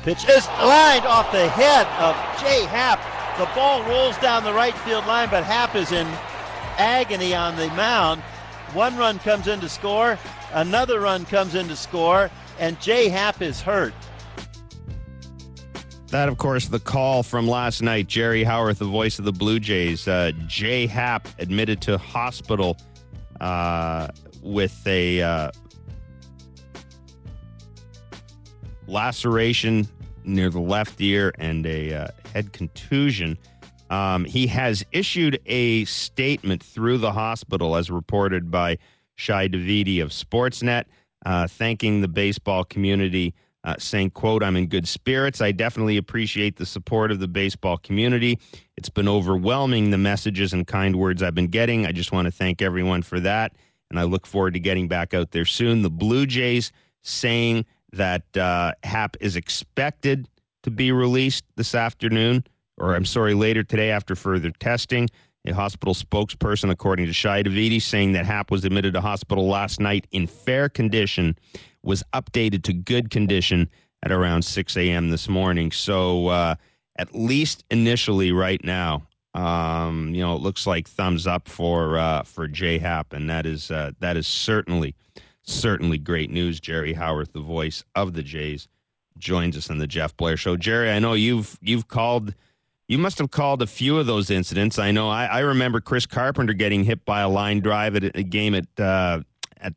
Pitch is lined off the head of Jay Happ. The ball rolls down the right field line, but Happ is in agony on the mound. One run comes in to score, another run comes in to score, and Jay Happ is hurt. That, of course, the call from last night. Jerry Howarth, the voice of the Blue Jays. Jay Happ admitted to hospital with a laceration near the left ear and a head contusion. He has issued a statement through the hospital, as reported by Shai Davidi of Sportsnet, thanking the baseball community, saying, quote, "I'm in good spirits. I definitely appreciate the support of the baseball community. It's been overwhelming, the messages and kind words I've been getting. I just want to thank everyone for that, and I look forward to getting back out there soon." The Blue Jays saying that Happ is expected to be released this afternoon, or I'm sorry, later today after further testing. A hospital spokesperson, according to Shai Davidi, saying that Happ was admitted to hospital last night in fair condition, was updated to good condition at around 6 a.m. this morning. So at least initially right now, it looks like thumbs up for Jay Happ, and that is certainly great news. Jerry Howarth, the voice of the Jays, joins us on the Jeff Blair Show. Jerry, I know you've called. You must have called a few of those incidents. I know I remember Chris Carpenter getting hit by a line drive at a game at the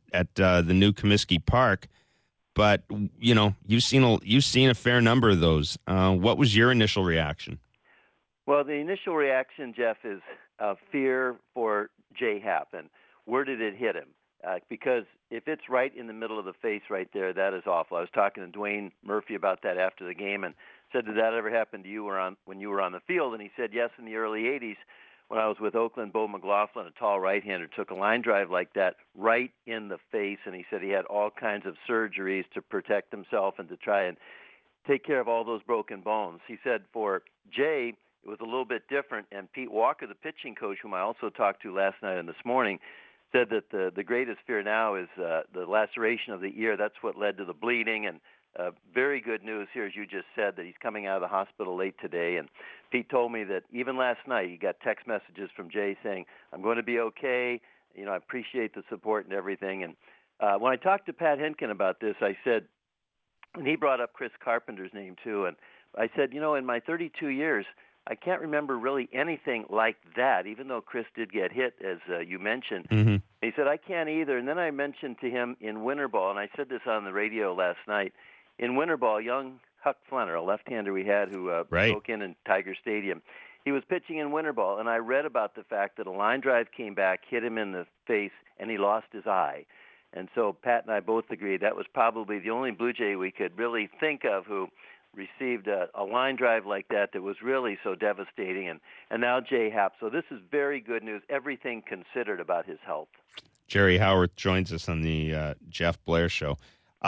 new Comiskey Park. But you've seen a fair number of those. What was your initial reaction? Well, the initial reaction, Jeff, is fear for Jay Happ. And where did it hit him? Because if it's right in the middle of the face right there, that is awful. I was talking to Dwayne Murphy about that after the game and said, did that ever happen to you when you were on the field? And he said, yes, in the early 80s when I was with Oakland. Bo McLaughlin, a tall right-hander, took a line drive like that right in the face, and he said he had all kinds of surgeries to protect himself and to try and take care of all those broken bones. He said for Jay, it was a little bit different, and Pete Walker, the pitching coach, whom I also talked to last night and this morning, said that the greatest fear now is the laceration of the ear. That's what led to the bleeding, and very good news here, as you just said, that he's coming out of the hospital late today. And Pete told me that even last night he got text messages from Jay saying, "I'm going to be okay. I appreciate the support and everything." And when I talked to Pat Henkin about this, I said, and he brought up Chris Carpenter's name too, and I said, in my 32 years, I can't remember really anything like that, even though Chris did get hit, as you mentioned. Mm-hmm. He said, I can't either. And then I mentioned to him in winter ball, and I said this on the radio last night, in winter ball, young Huck Flenner, a left-hander we had who broke in Tiger Stadium, he was pitching in winter ball, and I read about the fact that a line drive came back, hit him in the face, and he lost his eye. And so Pat and I both agreed that was probably the only Blue Jay we could really think of who received a line drive like that was really so devastating, and now Jay Happ. So this is very good news, everything considered about his health. Jerry Howarth joins us on the Jeff Blair Show.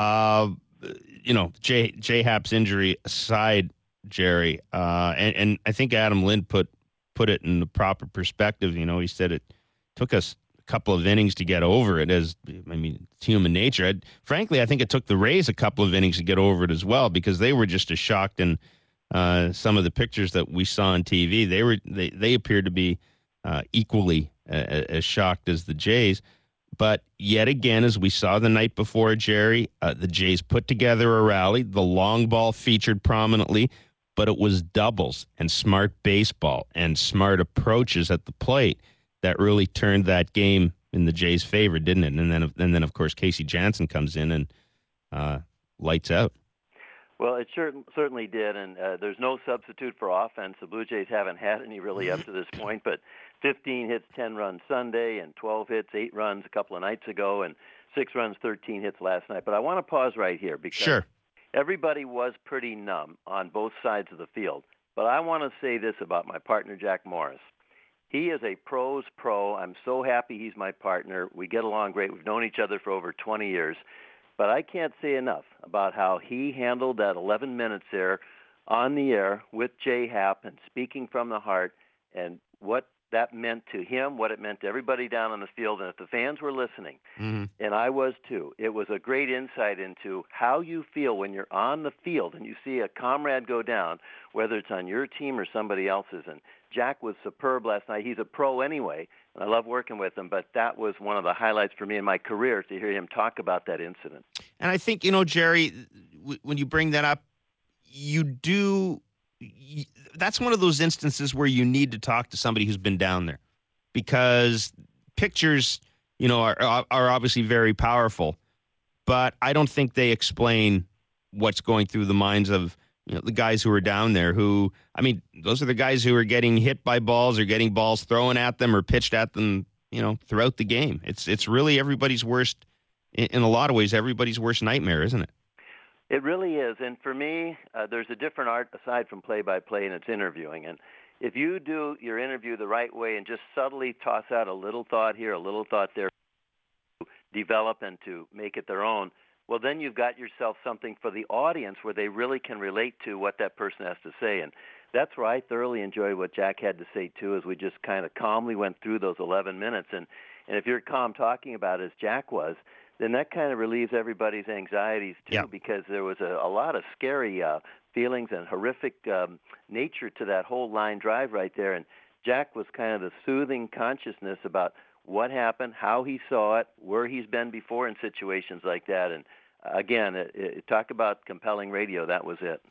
Jay Happ's injury aside, Jerry, and I think Adam Lind put it in the proper perspective. He said it took us a couple of innings to get over it. It's human nature. Frankly, I think it took the Rays a couple of innings to get over it as well, because they were just as shocked in some of the pictures that we saw on TV. They appeared to be equally as shocked as the Jays. But yet again, as we saw the night before, Jerry, the Jays put together a rally. The long ball featured prominently, but it was doubles and smart baseball and smart approaches at the plate that really turned that game in the Jays' favor, didn't it? And then of course, Casey Janssen comes in and lights out. Well, it certainly did, and there's no substitute for offense. The Blue Jays haven't had any really up to this point, but 15 hits, 10 runs Sunday, and 12 hits, 8 runs a couple of nights ago, and 6 runs, 13 hits last night. But I want to pause right here because everybody was pretty numb on both sides of the field. But I want to say this about my partner, Jack Morris. He is a pro's pro. I'm so happy he's my partner. We get along great. We've known each other for over 20 years. But I can't say enough about how he handled that 11 minutes there on the air with Jay Happ and speaking from the heart, and what that meant to him, what it meant to everybody down on the field. And if the fans were listening, and I was too, it was a great insight into how you feel when you're on the field and you see a comrade go down, whether it's on your team or somebody else's. And Jack was superb last night. He's a pro anyway, and I love working with him, but that was one of the highlights for me in my career to hear him talk about that incident. And I think, Jerry, when you bring that up, that's one of those instances where you need to talk to somebody who's been down there, because pictures, are obviously very powerful, but I don't think they explain what's going through the minds of the guys who are down there. Who, I mean, those are the guys who are getting hit by balls or getting balls thrown at them or pitched at them, throughout the game. It's really everybody's worst, in a lot of ways, everybody's worst nightmare, isn't it? It really is. And for me, there's a different art aside from play-by-play, and it's interviewing. And if you do your interview the right way and just subtly toss out a little thought here, a little thought there, to develop and to make it their own, well, then you've got yourself something for the audience where they really can relate to what that person has to say. And that's where I thoroughly enjoyed what Jack had to say, too, as we just kind of calmly went through those 11 minutes. And if you're calm talking about it, as Jack was, then that kind of relieves everybody's anxieties, too, because there was a lot of scary feelings and horrific nature to that whole line drive right there. And Jack was kind of the soothing consciousness about what happened, how he saw it, where he's been before in situations like that. And again, talk about compelling radio. That was it.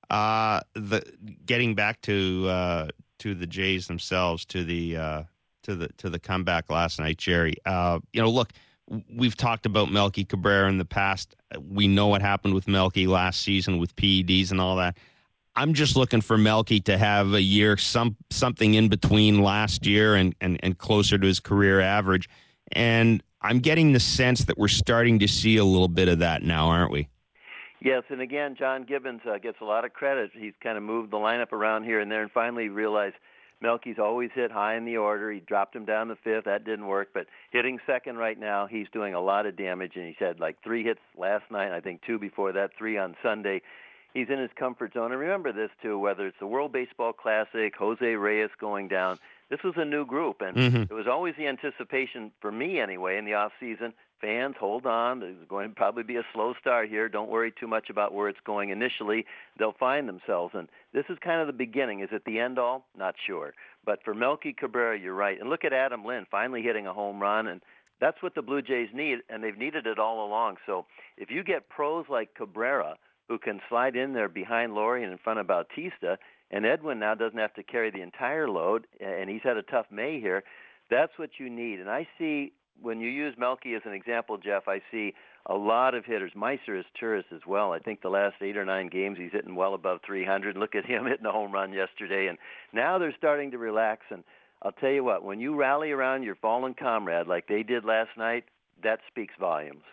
Getting back to the Jays themselves, to the comeback last night, Jerry. Look, we've talked about Melky Cabrera in the past. We know what happened with Melky last season with PEDs and all that. I'm just looking for Melky to have a year, something in between last year and closer to his career average. And I'm getting the sense that we're starting to see a little bit of that now, aren't we? Yes, and again, John Gibbons gets a lot of credit. He's kind of moved the lineup around here and there and finally realized Melky's always hit high in the order. He dropped him down the fifth. That didn't work. But hitting second right now, he's doing a lot of damage. And he's had like 3 hits last night, I think 2 before that, 3 on Sunday. He's in his comfort zone. And remember this, too, whether it's the World Baseball Classic, Jose Reyes going down, this was a new group. And it was always the anticipation, for me anyway, in the offseason, fans, hold on. There's going to probably be a slow start here. Don't worry too much about where it's going initially. They'll find themselves. And this is kind of the beginning. Is it the end all? Not sure. But for Melky Cabrera, you're right. And look at Adam Lind finally hitting a home run. And that's what the Blue Jays need, and they've needed it all along. So if you get pros like Cabrera who can slide in there behind Laurie and in front of Bautista, and Edwin now doesn't have to carry the entire load, and he's had a tough May here, that's what you need. And I see, when you use Melky as an example, Jeff, I see a lot of hitters. Meiser is tourist as well. I think the last 8 or 9 games he's hitting well above 300. Look at him hitting a home run yesterday. And now they're starting to relax. And I'll tell you what, when you rally around your fallen comrade like they did last night, that speaks volumes.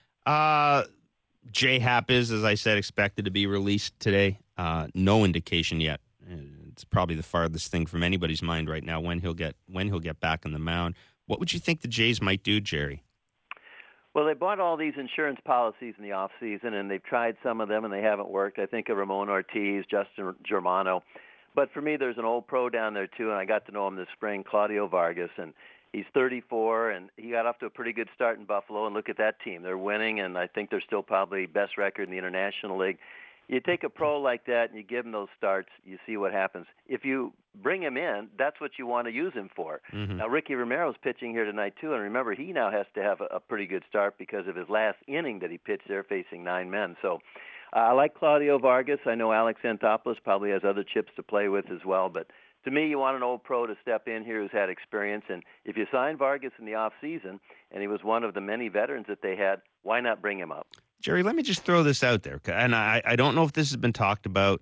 J Happ is, as I said, expected to be released today. No indication yet. It's probably the farthest thing from anybody's mind right now when he'll get back on the mound. What would you think the Jays might do, Jerry? Well, they bought all these insurance policies in the off season, and they've tried some of them, and they haven't worked. I think of Ramon Ortiz, Justin Germano. But for me, there's an old pro down there, too, and I got to know him this spring, Claudio Vargas, and he's 34, and he got off to a pretty good start in Buffalo, and look at that team. They're winning, and I think they're still probably best record in the International League. You take a pro like that and you give him those starts, you see what happens. If you bring him in, that's what you want to use him for. Now, Ricky Romero's pitching here tonight, too, and remember, he now has to have a pretty good start because of his last inning that he pitched there facing 9 men. So I like Claudio Vargas. I know Alex Anthopoulos probably has other chips to play with as well, but to me, you want an old pro to step in here who's had experience, and if you sign Vargas in the offseason, and he was one of the many veterans that they had, why not bring him up? Jerry, let me just throw this out there, and I don't know if this has been talked about.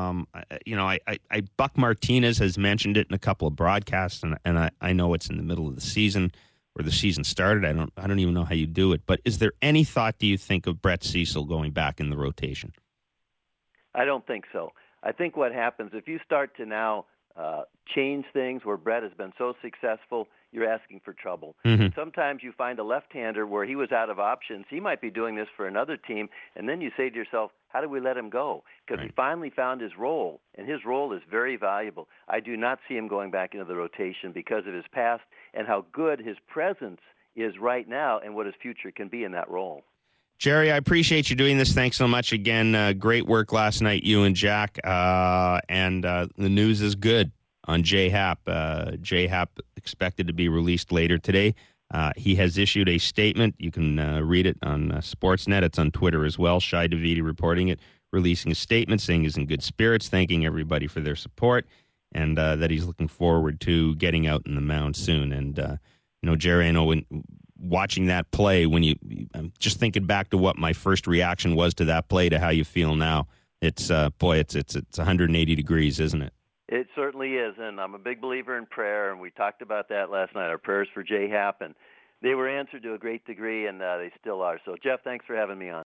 Buck Martinez has mentioned it in a couple of broadcasts, and I know it's in the middle of the season, or the season started. I don't even know how you do it. But is there any thought, do you think, of Brett Cecil going back in the rotation? I don't think so. I think what happens, if you start to now change things. Where Brett has been so successful, you're asking for trouble. Mm-hmm. And sometimes you find a left-hander where he was out of options. He might be doing this for another team, and then you say to yourself, how do we let him go? Because he finally found his role, and his role is very valuable. I do not see him going back into the rotation because of his past and how good his presence is right now and what his future can be in that role. Jerry, I appreciate you doing this. Thanks so much again. Great work last night, you and Jack. And the news is good on Jay Happ. Jay Happ expected to be released later today. He has issued a statement. You can read it on Sportsnet. It's on Twitter as well. Shai Davidi reporting it, releasing a statement saying he's in good spirits, thanking everybody for their support, and that he's looking forward to getting out in the mound soon. And, Jerry, I know when watching that play, I'm just thinking back to what my first reaction was to that play to how you feel now. It's 180 degrees, isn't it? It certainly is, and I'm a big believer in prayer, and we talked about that last night, our prayers for Jay Happ, and they were answered to a great degree, and they still are. So, Jeff, thanks for having me on.